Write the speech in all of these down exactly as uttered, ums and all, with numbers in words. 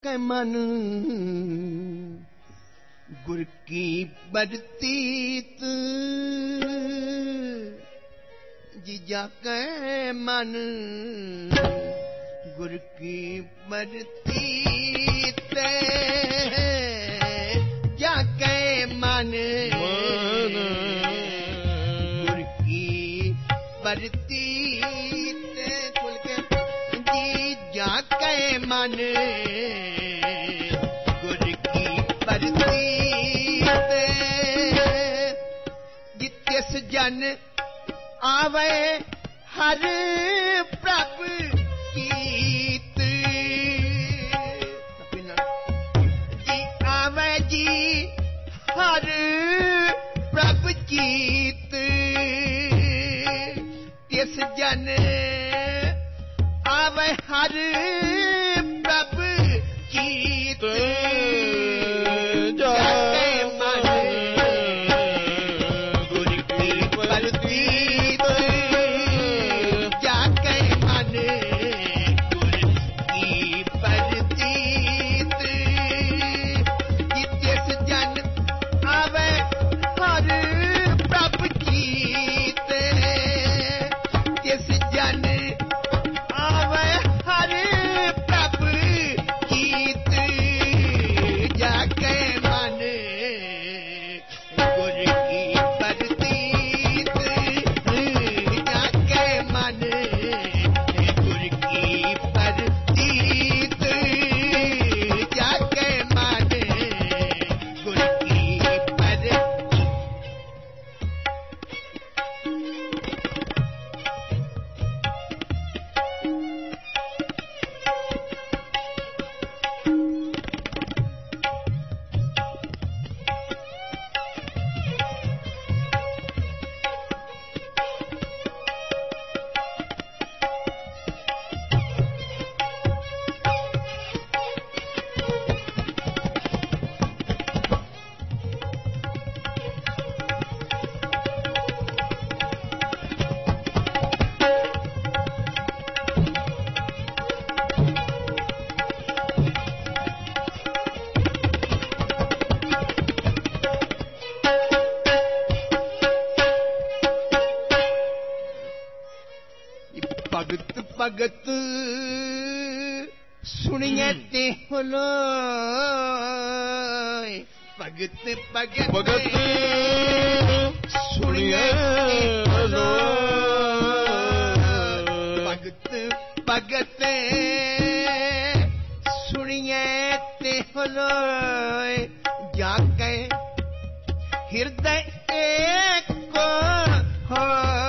कै मन गुर की बरतीत जिजा कै मन गुर की बरतीत जा कै मन गुर की बरतीत खुल के जिजा कै मन गुर की बरतीत जितिस जन आवे हर प्रभ कीत जी आवे जी हर प्रभ कीत तिस जन आवे हर प्रभ कीत जाके मन गुर की बरतीत जाके मन गुर की बरतीत जितिस जन आवे हर प्रभ कीत तिस जन आवे हर प्रभ कीत जाके मन गुर की बरतीत जाके मन गुर की बरतीत जाके मन गुर की बरतीत भगत भगत सुनिए ते होलोय भगत भगत भगत सुनिए ते होलोय भगत भगत सुनिए ते होलोय जाके हृदय एक को हो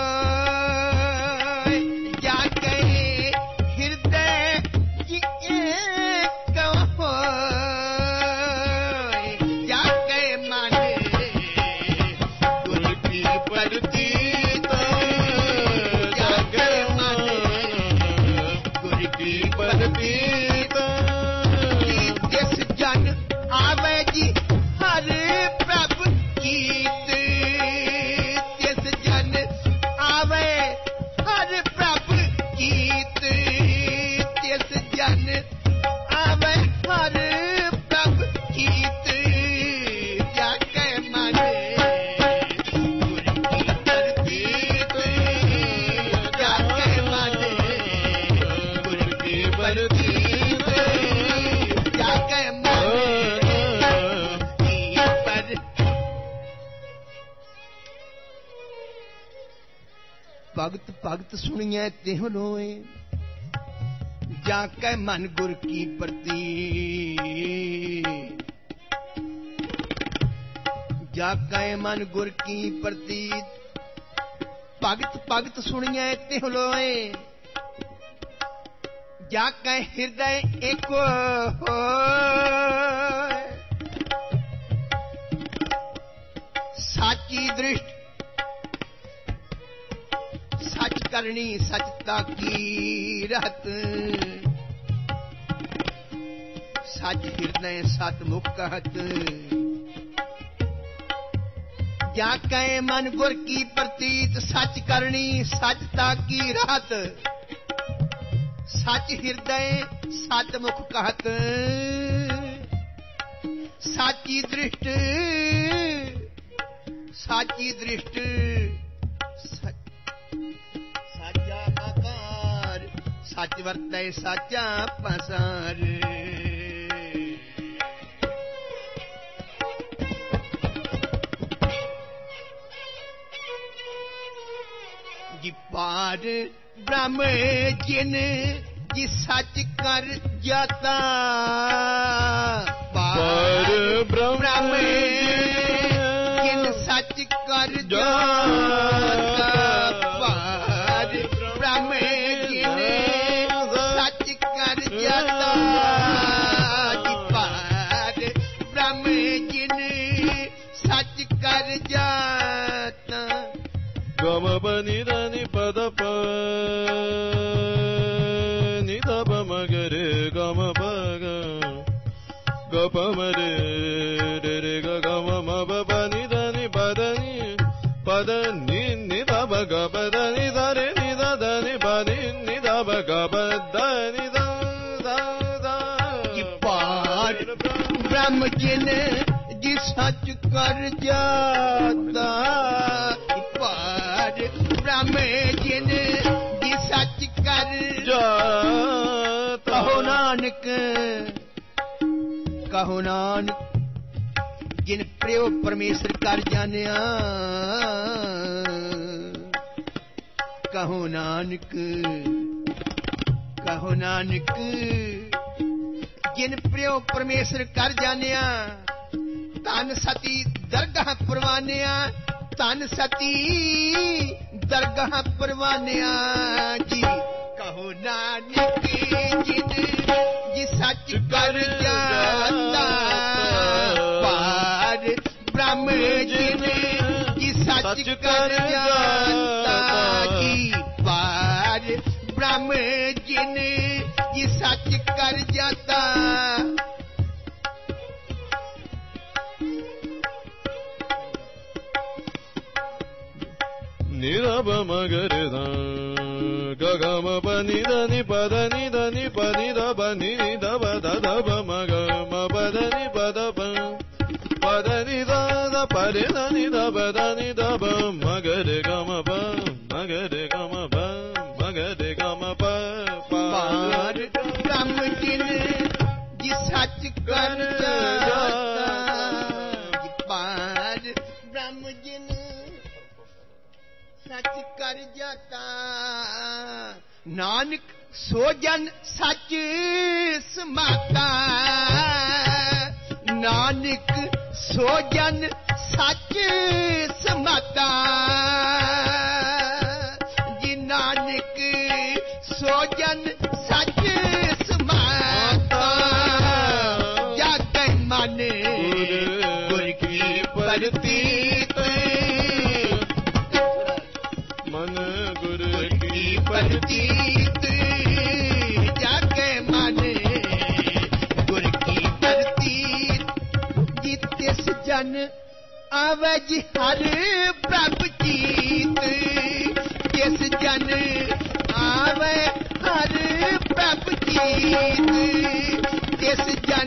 जिस जन आवे जी हर प्रभ कीत जिस जन आवे हर प्रभ कीत जिस जन आवे हर प्रभ कीत जाके मन गुर की बरतीत जाके मन गुर की बरतीत जाके मन की बर भगत भगत सुनिए तिह लोए जाके मन गुर की बरतीत जाके मन गुर की बरतीत भगत भगत सुनिए तिह लोए जाके हृदय एक होय साची दृष्ट सच करनी सचता की रहत सच हृदय सत मुख कहत जाके मन गुर की प्रतीत सच करनी सचता की रहत सच हृदय सत मुख कहत साची दृष्ट साची दृष्ट साचा आकार सच वरतै साचा पसार जी पार ब्रह्म जिन जी सच कर जाता पार ब्रह्म जिन सच कर जाता पार ब्रह्म जिन सच कर जाता जी पार ब्रह्म जिन सच कर जाता गम बनि धनि पद प नि ध प म ग रे गम प ग ग प म रे रे रे ग ग म म प प नि ध नि प ध नि प ध नि नि ध प ग प ध नि ध रे नि ध ध नि प नि नि ध प ग प ध नि ध ध ध पार ब्रह्म जिन जी सच कर जाता पार ब्रह्म जिन जी सच कर जाता कहो नानक कहो नानक जिन प्रियो परमेश्वर कर जानिया कहो नानक कहो नानक जिन प्रियो परमेश्वर कर जानिया तन सती दरगाह परवानिया तन सती दरगाह परवानिया जी कहो नानक जिन जी सच कर जाता पार ब्रह्म जिन जी सच कर जाता जी पार ब्रह्म जिन जी सच कर जाता नि ध प म ग रे ध ग ग म प नि ध नि प ध नि ध नि प नि ध प नि नि ध प ध ध प म ग म प ध नि प ध प प ध नि ध ध प रे ध नि ध प ध नि ध प म ग रे ग म प म ग रे ग म प म ग रे ग म प पार ब्रह्म जिन जी सच कर जाता पार ब्रह्म जिन सच कर जाता नानक सो जन सच समाता नानक सो जन सच समाता जी नानक सो जन सच समाता जागै मन गुर की प्रतीत मन गुर की प्रतीत जागे मन गुर की प्रतीत जितिस जन आवे जी हर प्रभ जीत जिस जन आवे हर प्रभ जीत जिस जन